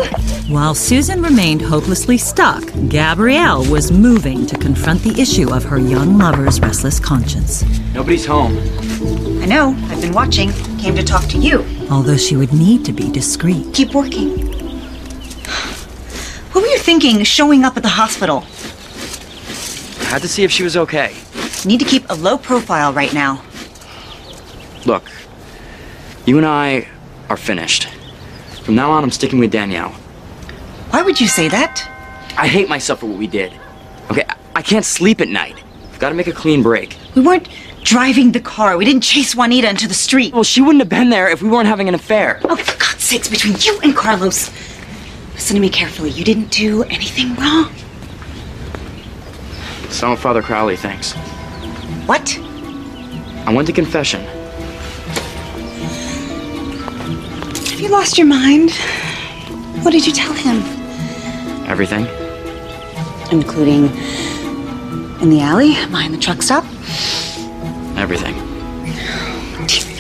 While Susan remained hopelessly stuck, Gabrielle was moving to confront the issue of her young lover's restless conscience. Nobody's home. I know. I've been watching. Came to talk to you. Although she would need to be discreet. Keep working. What were you thinking, showing up at the hospital? I had to see if she was okay. Need to keep a low profile right now. Look, you and I are finished. From now on, I'm sticking with Danielle. Why would you say that? I hate myself for what we did. Okay, I can't sleep at night. I've got to make a clean break. We weren't driving the car. We didn't chase Juanita into the street. Well, she wouldn't have been there if we weren't having an affair. Oh, for God's sakes, between you and Carlos. Listen to me carefully. You didn't do anything wrong. Some of Father Crowley thinks. What? I went to confession. Have you lost your mind? What did you tell him? Everything. Including in the alley, behind the truck stop? Everything. Dear